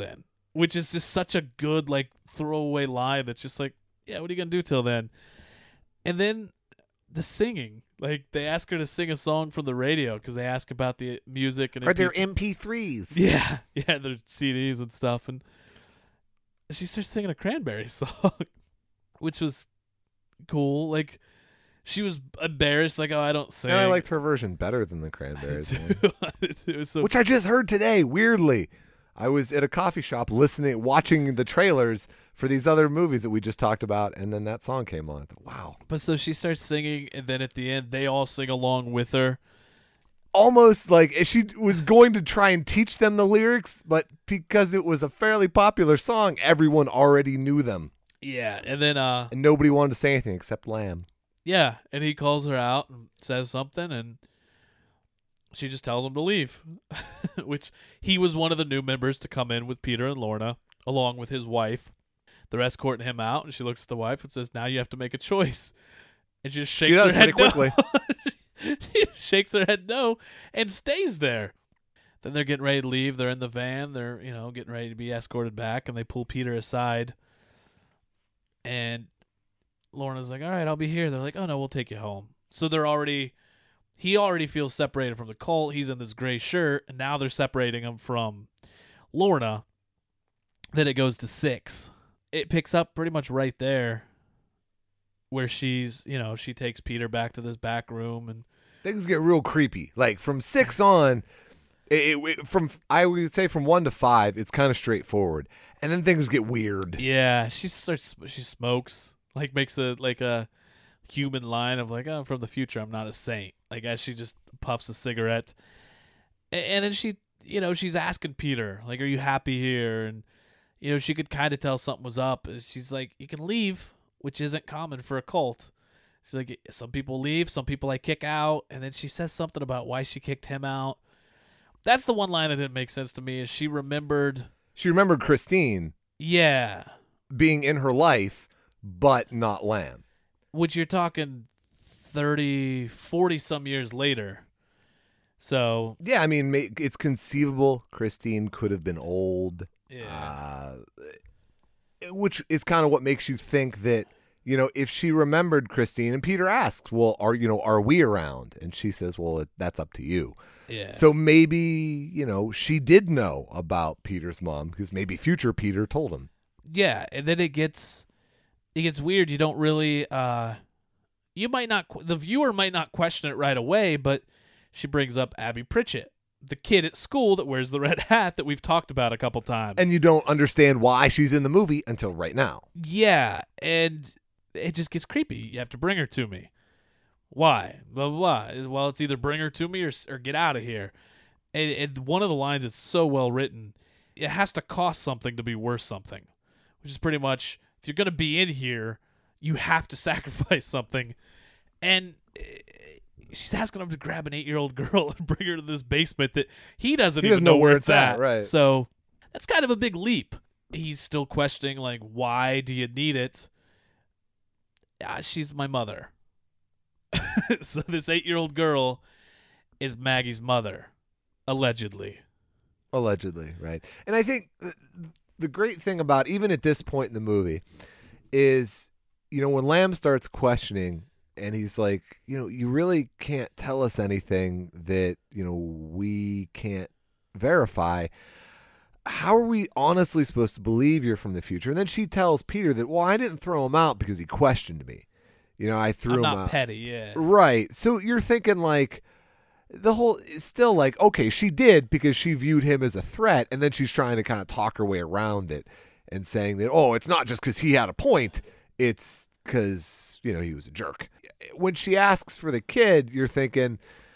A: which is just such a good like throwaway line that's just like, yeah, what are you gonna do till then? And then the singing, like they ask her to sing a song from the radio because they ask about the music and
B: Are there MP3s?
A: yeah, their CDs and stuff, and she starts singing a Cranberry song, which was cool. Like she was embarrassed, like, oh, I don't sing.
B: And I liked her version better than the Cranberries one.
A: I did too. It was so
B: Which I just heard today, weirdly. I was at a coffee shop watching the trailers for these other movies that we just talked about, and then that song came on. I thought, wow.
A: But so she starts singing, and then at the end, they all sing along with her.
B: Almost like she was going to try and teach them the lyrics, but because it was a fairly popular song, everyone already knew them.
A: Yeah, and then
B: And nobody wanted to say anything except Lamb.
A: yeah, and he calls her out and says something, and she just tells him to leave, which he was one of the new members to come in with Peter and Lorna, along with his wife. They're escorting him out, and she looks at the wife and says, now you have to make a choice. And she just shakes her head
B: pretty quickly.
A: no. She shakes her head no and stays there. Then they're getting ready to leave. They're in the van. They're, getting ready to be escorted back, and they pull Peter aside. And Lorna's like, all right, I'll be here. They're like, oh, no, we'll take you home. So he already feels separated from the cult. He's in this gray shirt, and now they're separating him from Lorna. Then it goes to 6. It picks up pretty much right there where she's, she takes Peter back to this back room, and
B: Things get real creepy. Like from 6 on, I would say from 1 to 5, it's kind of straightforward, and then things get weird.
A: yeah, she smokes, like makes a human line of like, oh, from the future, I'm not a saint. Like as she just puffs a cigarette, and then she, she's asking Peter, like, are you happy here? And she could kind of tell something was up. She's like, you can leave, which isn't common for a cult. She's like, some people leave, some people I kick out. And then she says something about why she kicked him out. That's the one line that didn't make sense to me, is she remembered
B: Christine
A: yeah,
B: being in her life, but not Lamb.
A: which you're talking 30, 40 some years later. So,
B: Yeah, I mean, it's conceivable Christine could have been old,
A: yeah.
B: which is kind of what makes you think that, if she remembered Christine, and Peter asks, well, are we around? And she says, well, that's up to you.
A: Yeah.
B: So maybe, she did know about Peter's mom because maybe future Peter told him.
A: Yeah, and then it gets weird. You don't really you might not, the viewer might not question it right away, but she brings up Abby Pritchett, the kid at school that wears the red hat that we've talked about a couple times.
B: And you don't understand why she's in the movie until right now.
A: Yeah, and it just gets creepy. You have to bring her to me. Why? Blah, blah, blah. Well, it's either bring her to me or get out of here. And one of the lines is so well written, it has to cost something to be worth something, which is pretty much, if you're going to be in here, you have to sacrifice something. And she's asking him to grab an 8-year-old girl and bring her to this basement that he doesn't even know where it's at.
B: Right.
A: So that's kind of a big leap. He's still questioning, like, why do you need it? She's my mother. So this 8-year-old girl is Maggie's mother, allegedly.
B: Allegedly, right. And I think the great thing about, even at this point in the movie, is, when Lamb starts questioning, and he's like, you really can't tell us anything that, we can't verify. How are we honestly supposed to believe you're from the future? And then she tells Peter that, well, I didn't throw him out because he questioned me. I threw him out.
A: I'm not petty, yeah.
B: Right. So you're thinking like, still like, okay, she did because she viewed him as a threat, and then she's trying to kind of talk her way around it and saying that, oh, it's not just because he had a point, it's because, he was a jerk. When she asks for the kid, you're thinking,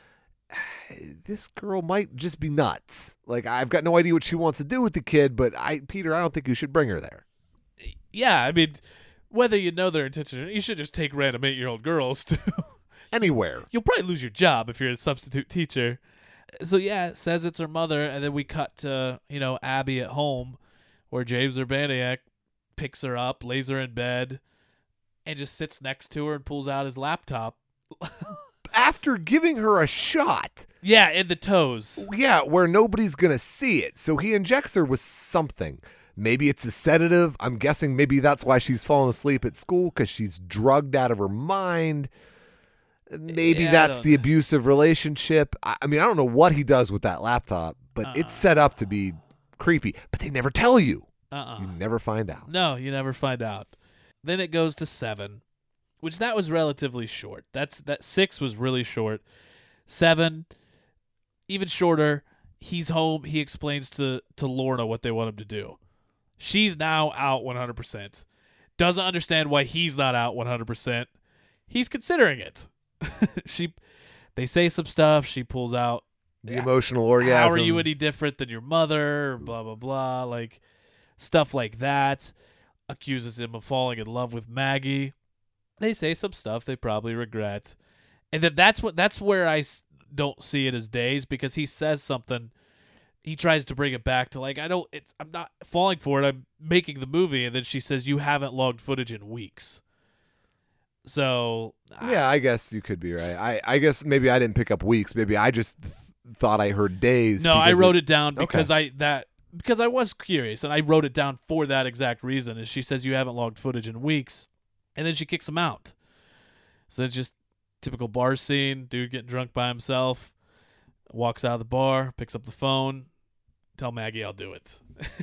B: this girl might just be nuts. Like, I've got no idea what she wants to do with the kid, but Peter, I don't think you should bring her there.
A: Yeah, I mean, whether you know their intention, you should just take random 8-year-old girls to
B: anywhere.
A: You'll probably lose your job if you're a substitute teacher. So yeah, it says it's her mother, and then we cut to, Abby at home, where James Urbaniak picks her up, lays her in bed, and just sits next to her and pulls out his laptop.
B: After giving her a shot.
A: Yeah, in the toes.
B: Yeah, where nobody's going to see it. So he injects her with something Maybe it's a sedative. I'm guessing maybe that's why she's falling asleep at school, because she's drugged out of her mind. Maybe
A: Yeah, I
B: that's
A: don't
B: the abusive relationship. I mean, I don't know what he does with that laptop, but it's set up to be creepy. But they never tell you. You never find out.
A: No, you never find out. Then it goes to 7, which that was relatively short. That 6 was really short. 7, even shorter. He's home. He explains to Lorna what they want him to do. She's now out 100%. Doesn't understand why he's not out 100%. He's considering it. They say some stuff. She pulls out
B: The emotional orgasm.
A: How are you any different than your mother? Blah, blah, blah. Like, stuff like that. Accuses him of falling in love with Maggie. They say some stuff they probably regret. And then that's where I don't see it as days, because he says something. He tries to bring it back to, like, I'm not falling for it. I'm making the movie. And then she says, you haven't logged footage in weeks. So
B: yeah, I guess you could be right. I guess maybe I didn't pick up weeks. Maybe I just thought I heard days.
A: No, I wrote it down because because I was curious, and I wrote it down for that exact reason. Is she says you haven't logged footage in weeks, and then she kicks him out. So it's just typical bar scene. Dude getting drunk by himself, walks out of the bar, picks up the phone, tell Maggie I'll do it.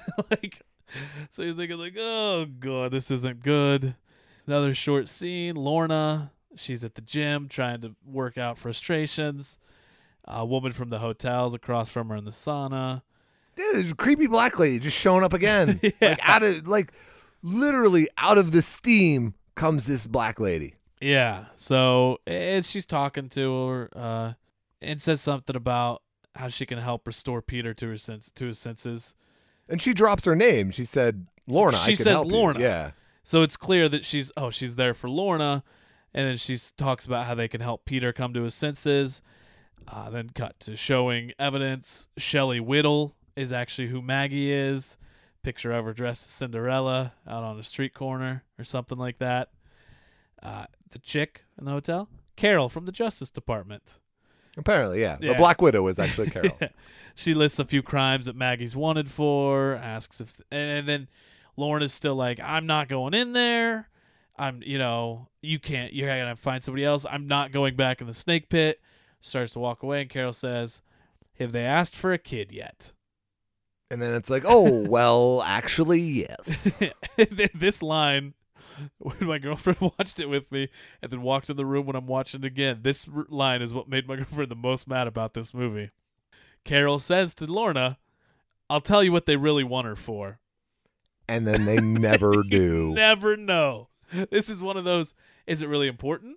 A: So he's thinking like, oh god, this isn't good. Another short scene. Lorna, she's at the gym trying to work out frustrations. A woman from the hotel's across from her in the sauna.
B: Dude, there's a creepy black lady just showing up again.
A: Yeah.
B: Literally out of the steam comes this black lady.
A: Yeah. So she's talking to her and says something about how she can help restore Peter to his senses.
B: And she drops her name. She said, Lorna.
A: She
B: I can
A: says
B: help you.
A: Lorna.
B: Yeah.
A: So it's clear that she's there for Lorna, and then she talks about how they can help Peter come to his senses. Then cut to showing evidence. Shelley Whittle is actually who Maggie is. Picture of her dressed as Cinderella out on a street corner or something like that. The chick in the hotel, Carol from the Justice Department.
B: Apparently, yeah.
A: Yeah.
B: The Black Widow is actually Carol.
A: Yeah. She lists a few crimes that Maggie's wanted for, asks if, and then Lauren is still like, I'm not going in there. You're going to find somebody else. I'm not going back in the snake pit. Starts to walk away, and Carol says, have they asked for a kid yet?
B: And then it's like, oh, well, actually, yes.
A: This line, when my girlfriend watched it with me and then walked in the room when I'm watching it again, this line is what made my girlfriend the most mad about this movie. Carol says to Lorna, I'll tell you what they really want her for.
B: And then they never do.
A: You never know. This is one of those, is it really important?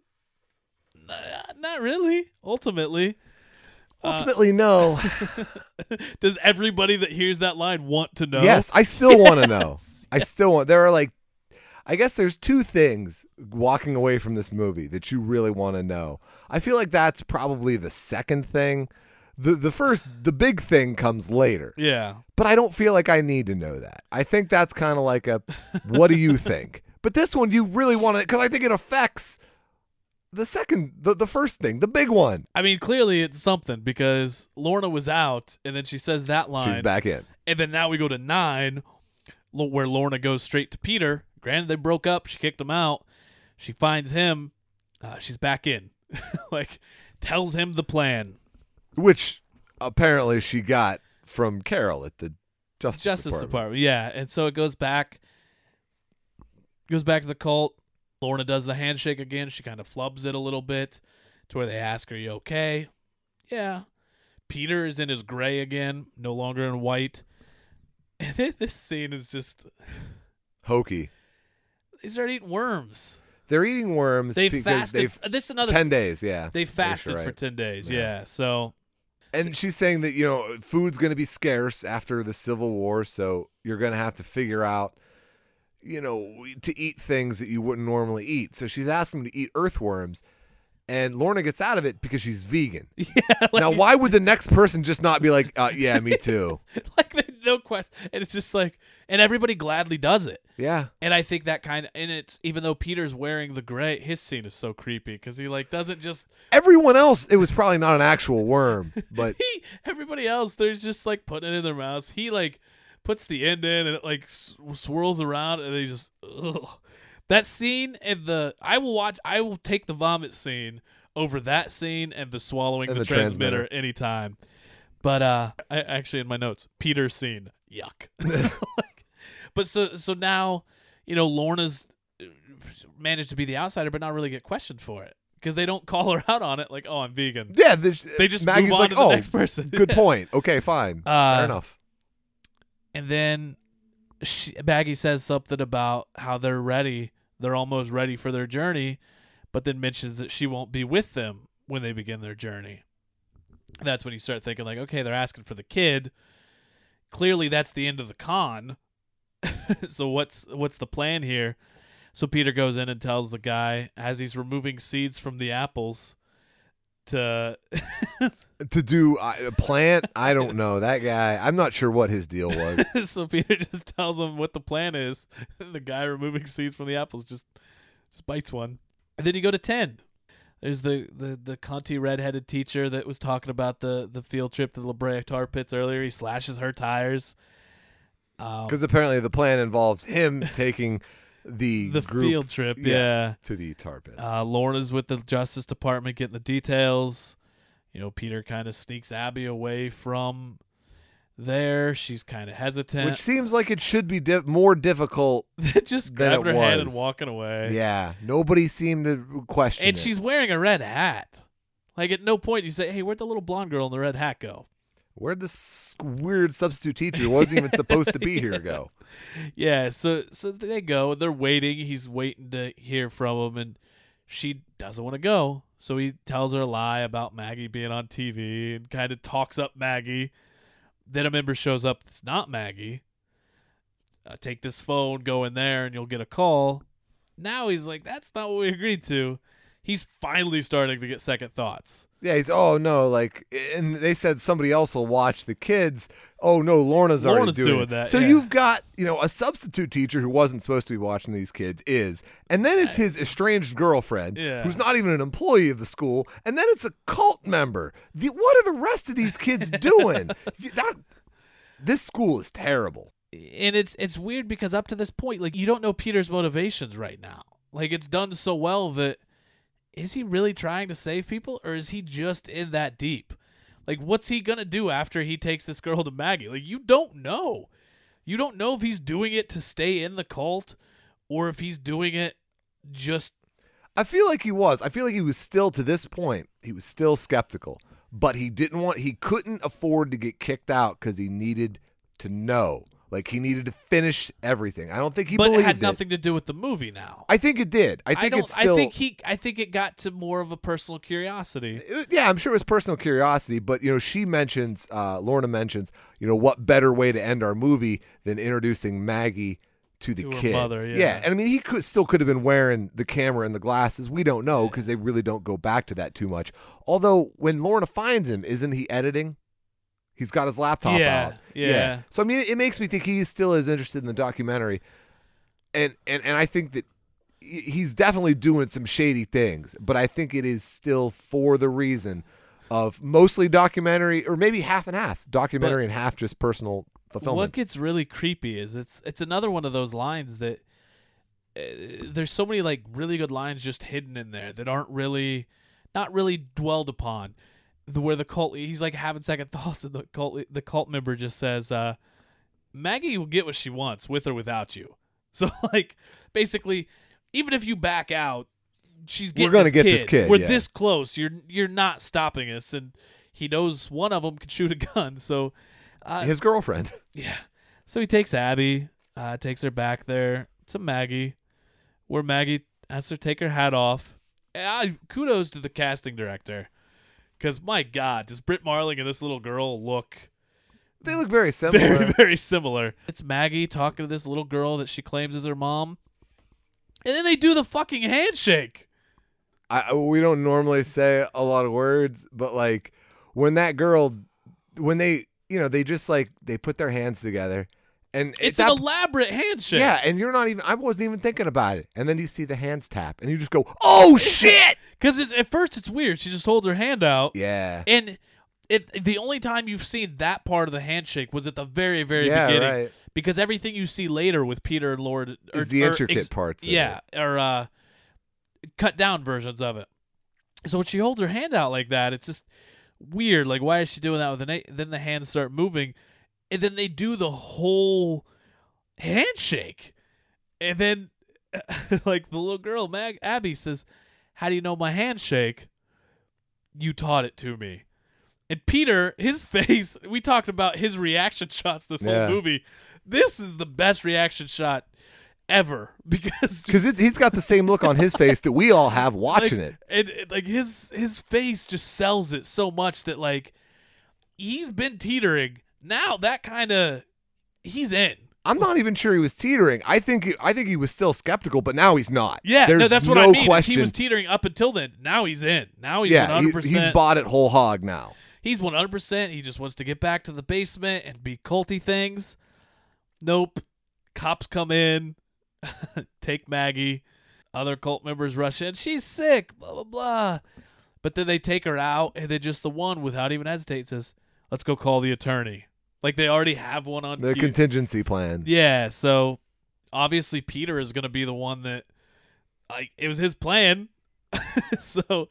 A: Not really, ultimately.
B: Ultimately, no.
A: Does everybody that hears that line want to know?
B: Yes, I still want to know.
A: Yes.
B: I still want. There are I guess there's two things walking away from this movie that you really want to know. I feel like that's probably the second thing. The big thing comes later.
A: Yeah.
B: But I don't feel like I need to know that. I think that's kind of like a, what do you think? But this one, you really want to, because I think it affects the first thing, the big one.
A: I mean, clearly it's something, because Lorna was out, and then she says that line.
B: She's back in.
A: And then now we go to 9, where Lorna goes straight to Peter. Granted, they broke up. She kicked him out. She finds him. She's back in. Tells him the plan.
B: Which apparently she got from Carol at the Justice Department.
A: Yeah, and so it goes back to the cult. Lorna does the handshake again. She kind of flubs it a little bit to where they ask, are you okay? Yeah. Peter is in his gray again, no longer in white. And then this scene is just
B: hokey.
A: They start eating worms.
B: They're eating worms
A: They
B: because
A: fasted. This is another
B: 10 days, yeah.
A: They fasted
B: right.
A: for 10 days,
B: Yeah.
A: So,
B: and she's saying that, food's going to be scarce after the Civil War, so you're going to have to figure out, to eat things that you wouldn't normally eat. So she's asking him to eat earthworms, and Lorna gets out of it because she's vegan.
A: yeah.
B: Now, why would the next person just not be like, yeah, me too?
A: No question. And it's just and everybody gladly does it.
B: Yeah.
A: And I think that it's, even though Peter's wearing the gray, his scene is so creepy because he doesn't just.
B: Everyone else, it was probably not an actual worm, but.
A: Everybody else, there's just putting it in their mouths. He puts the end in and it like swirls around and they just that scene and I will take the vomit scene over that scene and the swallowing
B: And
A: the
B: the
A: transmitter anytime. But I actually in my notes, Peter scene, yuck. But so now, Lorna's managed to be the outsider, but not really get questioned for it because they don't call her out on it. Like, oh, I'm vegan.
B: Yeah,
A: they just
B: Maggie's
A: move on
B: like,
A: to the next person.
B: Good point. Okay, fine. Fair enough.
A: And then Maggie says something about how they're ready. They're almost ready for their journey, but then mentions that she won't be with them when they begin their journey. And that's when you start thinking, like, okay, they're asking for the kid. Clearly, that's the end of the con. So what's the plan here? So Peter goes in and tells the guy, as he's removing seeds from the apples, to
B: do a plant. I don't know that guy. I'm not sure what his deal was.
A: So Peter just tells him what the plan is. The guy removing seeds from the apples just bites one. And then you go to 10. There's the cunty redheaded teacher that was talking about the field trip to the La Brea Tar Pits earlier. He slashes her tires.
B: Because apparently the plan involves him taking the group,
A: field trip,
B: to the tar pits.
A: Lorna's with the Justice Department getting the details. Peter kind of sneaks Abby away from there. She's kind of hesitant.
B: Which seems like it should be more difficult
A: just
B: than
A: grabbing
B: it
A: her hand
B: was.
A: and walking away.
B: Yeah, nobody seemed to question
A: And
B: it.
A: she's wearing a red hat. Like, at no point you say, hey, where'd the little blonde girl in the red hat go?
B: Where'd this weird substitute teacher who wasn't even supposed to be here go?
A: Yeah, so they go. They're waiting. He's waiting to hear from him, and she doesn't want to go. So he tells her a lie about Maggie being on TV and kind of talks up Maggie. Then a member shows up that's not Maggie. Take this phone, go in there, and you'll get a call. Now he's like, that's not what we agreed to. He's finally starting to get second thoughts.
B: Yeah, and they said somebody else will watch the kids. Oh no, Lorna's already doing
A: that.
B: So
A: yeah.
B: you've got, a substitute teacher who wasn't supposed to be watching these kids and then it's his estranged girlfriend who's not even an employee of the school, and then it's a cult member. What are the rest of these kids doing? This school is terrible.
A: And it's weird because up to this point, like, you don't know Peter's motivations right now. Like, it's done so well that is he really trying to save people, or is he just in that deep? Like, what's he going to do after he takes this girl to Maggie? Like, you don't know. You don't know if he's doing it to stay in the cult or if he's doing it just...
B: I feel like he was. I feel like he was still, to this point, he was still skeptical. But he couldn't afford to get kicked out because he needed to know. Like, he needed to finish everything. I don't think he believed it.
A: But it had nothing to do with the movie now.
B: I think it did. I think
A: it got to more of a personal curiosity.
B: Yeah, I'm sure it was personal curiosity, but she mentions, Lorna mentions, what better way to end our movie than introducing Maggie to the kid.
A: Her mother, yeah.
B: And I mean, he still could have been wearing the camera and the glasses. We don't know because they really don't go back to that too much. Although when Lorna finds him, isn't he editing? He's got his laptop out.
A: Yeah.
B: So, I mean, it makes me think he still is interested in the documentary. And I think that he's definitely doing some shady things, but I think it is still for the reason of mostly documentary, or maybe half and half, documentary and half just personal fulfillment.
A: What gets really creepy is it's another one of those lines that there's so many like really good lines just hidden in there that aren't really, not really dwelled upon. Where the cult, he's like having second thoughts, and the cult member just says, Maggie will get what she wants with or without you. So, like, basically, even if you back out, we're gonna get this kid. We're this close. You're not stopping us. And he knows one of them can shoot a gun. So
B: his girlfriend.
A: Yeah. So he takes Abby, takes her back there to Maggie, where Maggie has to take her hat off. And kudos to the casting director. Because, my God, does Britt Marling and this little girl look...
B: They look very similar.
A: Very, very similar. It's Maggie talking to this little girl that she claims is her mom. And then they do the fucking handshake.
B: We don't normally say a lot of words, but, like, when that girl... When they, they just, like, they put their hands together. And
A: it's an elaborate handshake.
B: Yeah, and I wasn't even thinking about it. And then you see the hands tap, and you just go, oh, shit!
A: Because at first it's weird. She just holds her hand out.
B: Yeah.
A: And The only time you've seen that part of the handshake was at the very, very
B: Yeah,
A: beginning,
B: right.
A: because everything you see later with Peter and Lord
B: Is the intricate parts of
A: yeah, or cut down versions of it. So when she holds her hand out like that, it's just weird. Like, why is she doing that with then the hands start moving, and then they do the whole handshake, and then like the little girl Abby says, "How do you know my handshake? You taught it to me." And Peter, his face, we talked about his reaction shots this whole movie. This is the best reaction shot ever, because
B: he's got the same look on his face that we all have watching it.
A: And like his face just sells it so much that like he's been teetering. Now that kind of he's in.
B: I'm not even sure he was teetering. I think he was still skeptical, but now he's not.
A: Yeah,
B: There's
A: that's what
B: no
A: I mean.
B: question.
A: He was teetering up until then. Now he's in. Now he's
B: yeah,
A: 100%.
B: he's bought it whole hog now.
A: He's 100%. He just wants to get back to the basement and be culty things. Nope. Cops come in, take Maggie. Other cult members rush in. She's sick, blah, blah, blah. But then they take her out, and then just the one, without even hesitating, says, "Let's go call the attorney." Like they already have one on
B: the
A: cue.
B: contingency plan.
A: Yeah, so obviously Peter is going to be the one that, like, it was his plan. so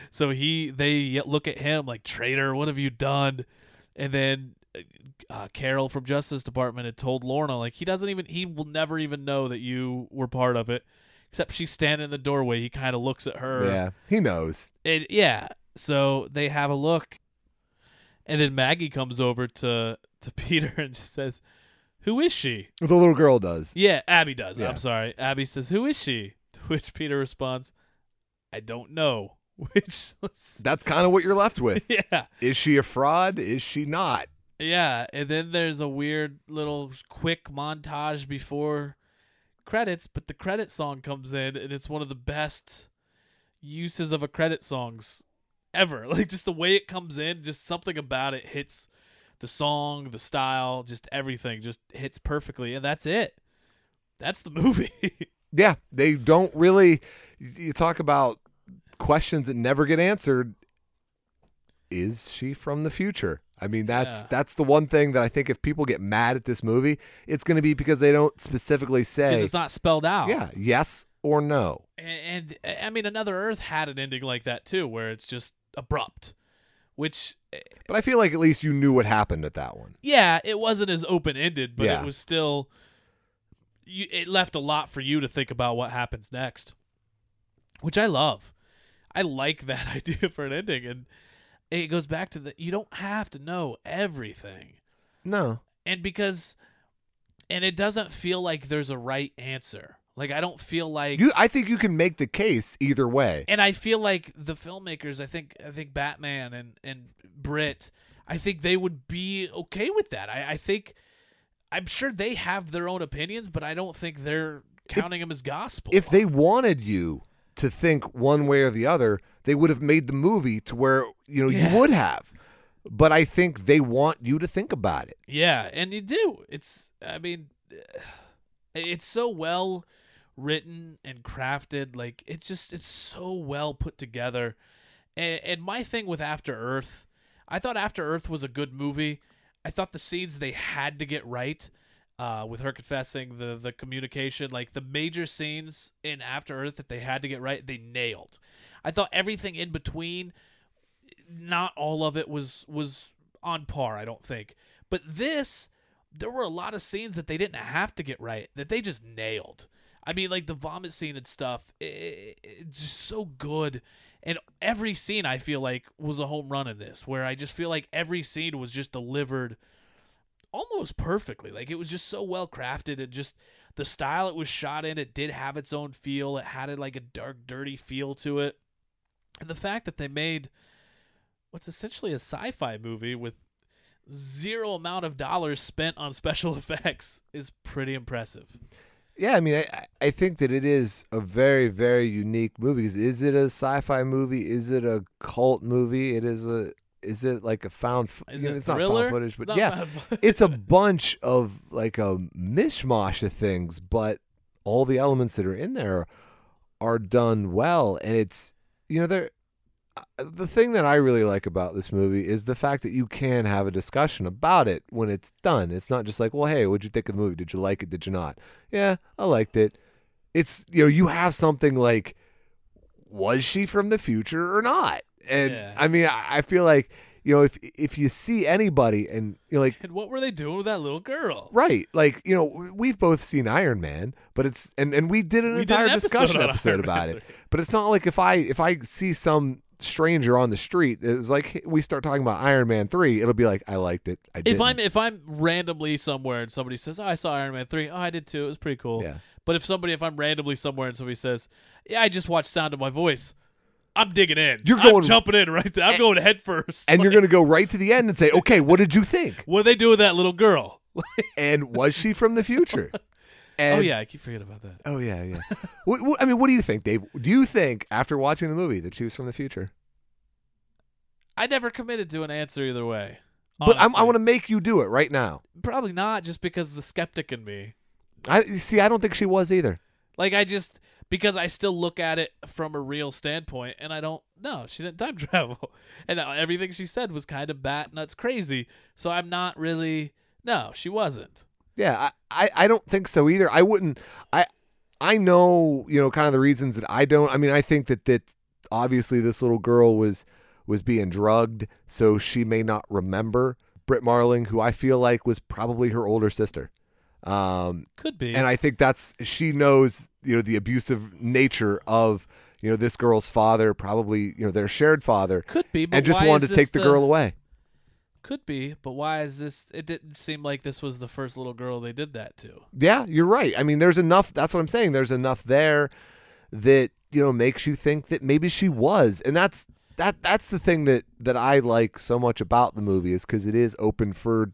A: they look at him like, "Traitor, what have you done?" And then Carol from Justice Department had told Lorna, like, he will never even know that you were part of it, except she's standing in the doorway. He kind of looks at her.
B: Yeah, he knows.
A: And yeah, so they have a look, and then Maggie comes over to Peter and just says, "Who is she?"
B: The little girl does.
A: Yeah, Abby does.
B: Yeah.
A: I'm sorry. Abby says, "Who is she?" To which Peter responds, "I don't know." Which
B: That's kind of what you're left with.
A: yeah.
B: Is she a fraud? Is she not?
A: Yeah, and then there's a weird little quick montage before credits, but the credit song comes in, and it's one of the best uses of a credit songs ever. Like, just the way it comes in, just something about it hits the song, the style, just everything just hits perfectly, and that's it. That's the movie.
B: Yeah, they don't really. You talk about questions that never get answered. Is she from the future? I mean, that's the one thing that I think if people get mad at this movie, it's going to be because they don't specifically say,
A: Because it's not spelled out.
B: yeah, yes or no.
A: And I mean, Another Earth had an ending like that too, where it's just abrupt, which,
B: But I feel like at least you knew what happened at that one.
A: yeah, it wasn't as open-ended, but
B: Yeah.
A: it was still, it left a lot for you to think about what happens next, which I love. I like that idea for an ending, and it goes back to you don't have to know everything.
B: No.
A: And it doesn't feel like there's a right answer. Like, I don't feel like
B: I think you can make the case either way.
A: and I feel like the filmmakers, I think Batman and Brit, I think they would be okay with that. I'm sure they have their own opinions, but I don't think they're counting them as gospel.
B: If they wanted you to think one way or the other, they would have made the movie to where, you would have. But I think they want you to think about it.
A: Yeah, and you do. It's so well written and crafted. Like, it's so well put together. And my thing with After Earth, I thought After Earth was a good movie. I thought the scenes they had to get right, with her confessing, the communication, like the major scenes in After Earth that they had to get right, they nailed. I thought everything in between, not all of it was on par, I don't think. But there were a lot of scenes that they didn't have to get right, that they just nailed. I mean, like the vomit scene and stuff, it's just so good. And every scene, I feel like, was a home run in this, where I just feel like every scene was just delivered almost perfectly. Like, it was just so well crafted, and just the style it was shot in, it did have its own feel. It had like a dark, dirty feel to it. And the fact that they made what's essentially a sci-fi movie with zero amount of dollars spent on special effects is pretty impressive.
B: Yeah, I mean, I think that it is a very, very unique movie. Is it a sci-fi movie? Is it a cult movie? Is it like a found? It's not found footage, but yeah, it's a bunch of like a mishmash of things. But all the elements that are in there are done well, and it's the thing that I really like about this movie is the fact that you can have a discussion about it when it's done. It's not just like, well, hey, what'd you think of the movie? Did you like it? Did you not? Yeah, I liked it. It's, you have something like, was she from the future or not? And
A: Yeah.
B: I mean, I feel like, if you see anybody and you're like,
A: And what were they doing with that little girl?
B: right, like, we've both seen Iron Man, but it's, and we did an
A: We did
B: entire
A: an episode
B: discussion
A: on
B: episode
A: Iron
B: about
A: Man
B: it.
A: 3.
B: But it's not like if I see some stranger on the street, it's like, hey, we start talking about Iron Man 3, it'll be like, I liked it. I didn't.
A: If I'm randomly somewhere and somebody says, "Oh, I saw Iron Man 3." "Oh, I did too. It was pretty cool."
B: Yeah.
A: But if I'm randomly somewhere and somebody says, "Yeah, I just watched Sound of My Voice," I'm digging in. I'm jumping in right there. I'm going head first.
B: And you're going to go right to the end and say, okay, what did you think?
A: What are they doing with that little girl?
B: And was she from the future? And,
A: Oh yeah, I keep forgetting about that.
B: Oh, yeah, yeah. What do you think, Dave? Do you think, after watching the movie, that she was from the future?
A: I never committed to an answer either way.
B: But I
A: honestly.
B: want to make you do it right now.
A: Probably not, just because the skeptic in me.
B: I don't think she was either.
A: Like, because I still look at it from a real standpoint, and I don't know. She didn't time travel. And everything she said was kind of bat nuts crazy. So I'm not really, no, she wasn't.
B: Yeah, I don't think so either. I wouldn't. I know, kind of the reasons that I don't. I mean, I think that obviously this little girl was being drugged, so she may not remember Britt Marling, who I feel like was probably her older sister.
A: Could be.
B: And I think she knows, the abusive nature of, this girl's father, probably, their shared father.
A: Could be, but
B: and just
A: why
B: wanted
A: is
B: to take the girl away.
A: Could be, but why is this? It didn't seem like this was the first little girl they did that to.
B: Yeah, you're right. I mean, there's enough. That's what I'm saying. There's enough there that, makes you think that maybe she was. And that's the thing that I like so much about the movie, is because it is open for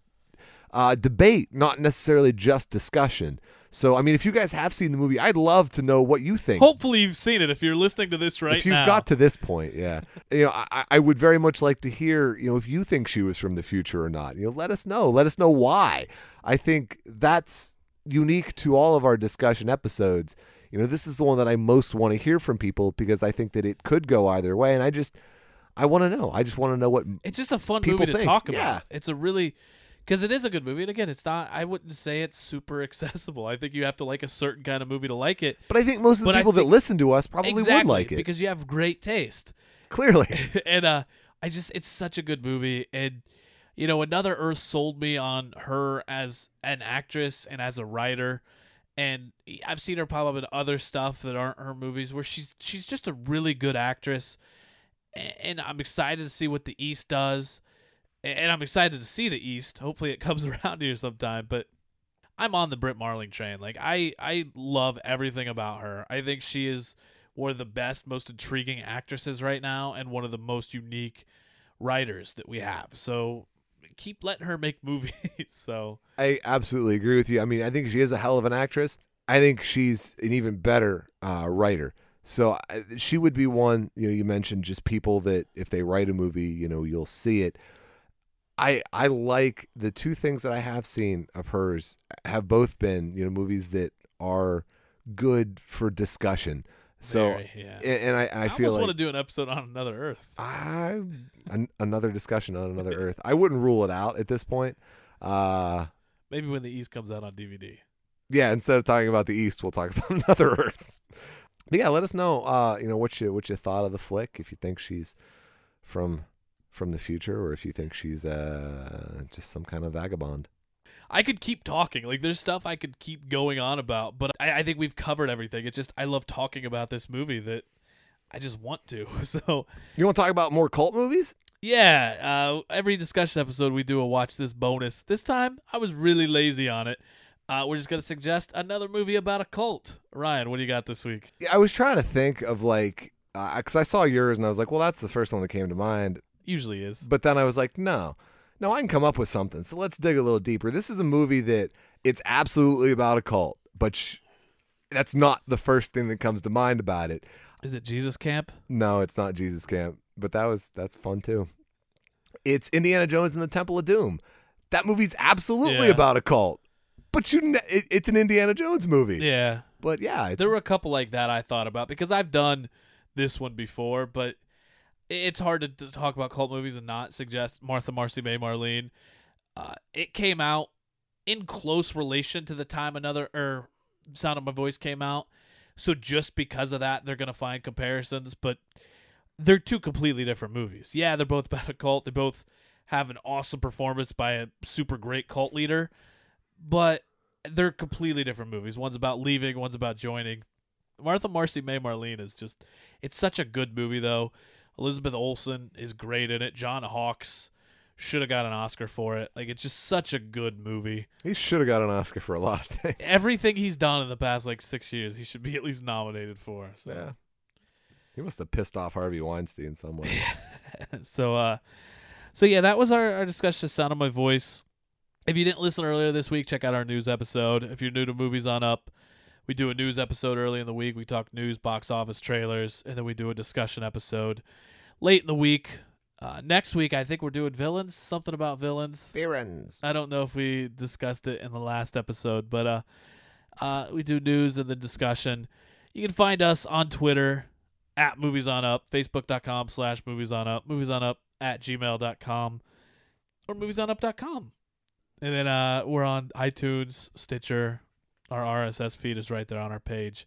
B: debate, not necessarily just discussion. So, I mean, if you guys have seen the movie, I'd love to know what you think.
A: Hopefully you've seen it if you're listening to this right now.
B: If you've got to this point, yeah. I would very much like to hear, if you think she was from the future or not. Let us know. Let us know why. I think that's unique to all of our discussion episodes. This is the one that I most want to hear from people, because I think that it could go either way. And I want to know. I just want to know what
A: It's just a fun
B: people
A: movie to
B: think.
A: talk about.
B: Yeah.
A: It's a really, because it is a good movie. And again, it's not, I wouldn't say it's super accessible. I think you have to like a certain kind of movie to like it.
B: But I think most of the
A: But I
B: people that
A: think-
B: listen to us probably
A: Exactly,
B: would like it.
A: because you have great taste.
B: Clearly.
A: And it's such a good movie. And Another Earth sold me on her as an actress and as a writer. And I've seen her pop up in other stuff that aren't her movies, where she's just a really good actress. And I'm excited to see what the East does. And I'm excited to see the East. Hopefully it comes around here sometime. But I'm on the Britt Marling train. Like, I love everything about her. I think she is one of the best, most intriguing actresses right now, and one of the most unique writers that we have. So keep letting her make movies. So
B: I absolutely agree with you. I mean, I think she is a hell of an actress. I think she's an even better writer. So she would be one, you mentioned just people that if they write a movie, you'll see it. I like the two things that I have seen of hers have both been, movies that are good for discussion. So,
A: very, yeah.
B: and I feel
A: almost
B: like
A: want to do an episode on Another Earth.
B: another discussion on Another Earth. I wouldn't rule it out at this point.
A: Maybe when the East comes out on DVD.
B: Yeah, instead of talking about the East, we'll talk about Another Earth. But yeah, let us know, what you thought of the flick. If you think she's from the future, or if you think she's just some kind of vagabond.
A: I could keep talking. Like, there's stuff I could keep going on about, but I think we've covered everything. It's just I love talking about this movie that I just want to. So
B: You want to talk about more cult movies?
A: yeah, every discussion episode we do a watch this bonus. This time I was really lazy on it. We're just gonna suggest another movie about a cult. Ryan, what do you got this week?
B: Yeah, I was trying to think of because I saw yours and I was like, well, that's the first one that came to mind.
A: Usually is.
B: But then I was like, no, I can come up with something. So let's dig a little deeper. This is a movie that it's absolutely about a cult, but that's not the first thing that comes to mind about it.
A: Is it Jesus Camp?
B: No, it's not Jesus Camp, but that's fun too. It's Indiana Jones and the Temple of Doom. That movie's absolutely
A: Yeah.
B: about a cult, but it's an Indiana Jones movie.
A: Yeah.
B: But yeah,
A: There were a couple like that I thought about because I've done this one before, but it's hard to talk about cult movies and not suggest Martha, Marcy, May, Marlene. It came out in close relation to the time Sound of My Voice came out. So just because of that, they're going to find comparisons, but they're two completely different movies. Yeah, they're both about a cult. They both have an awesome performance by a super great cult leader, but they're completely different movies. One's about leaving, one's about joining. Martha, Marcy, May, Marlene is just, it's such a good movie, though. Elizabeth Olsen is great in it. John Hawkes should have got an Oscar for it. Like, it's just such a good movie.
B: He should have got an Oscar for a lot of things.
A: Everything he's done in the past, 6 years, he should be at least nominated for. So.
B: Yeah. He must have pissed off Harvey Weinstein some way.
A: So yeah, that was our discussion of Sound of My Voice. If you didn't listen earlier this week, check out our news episode. If you're new to Movies on Up, we do a news episode early in the week. We talk news, box office, trailers, and then we do a discussion episode late in the week. Next week, I think we're doing villains, something about villains.
B: Villains.
A: I don't know if we discussed it in the last episode, but we do news and the discussion. You can find us on Twitter at Movies on Up, Facebook.com/MoviesOnUp, MoviesOnUp@gmail.com, or MoviesOnUp.com. And then we're on iTunes, Stitcher. Our RSS feed is right there on our page.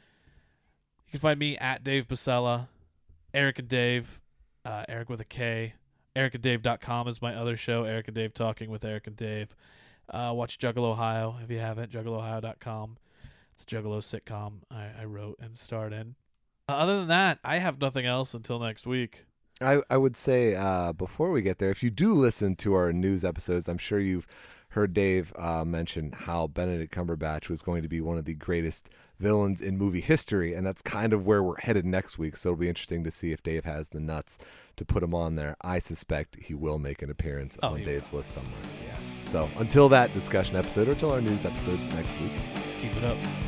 A: You can find me at Dave Basella, Eric and Dave. Eric with a K. EricandDave.com is my other show, Eric and Dave Talking with Eric and Dave. Watch Juggalo Ohio if you haven't, JuggaloOhio.com. It's a Juggalo sitcom I wrote and starred in. Other than that, I have nothing else until next week.
B: I would say before we get there, if you do listen to our news episodes, I'm sure you've heard Dave mention how Benedict Cumberbatch was going to be one of the greatest villains in movie history, and that's kind of where we're headed next week. So it'll be interesting to see if Dave has the nuts to put him on there. I suspect he will make an appearance on Dave's list somewhere.
A: Yeah.
B: So until that discussion episode, or till our news episodes next week,
A: keep it up.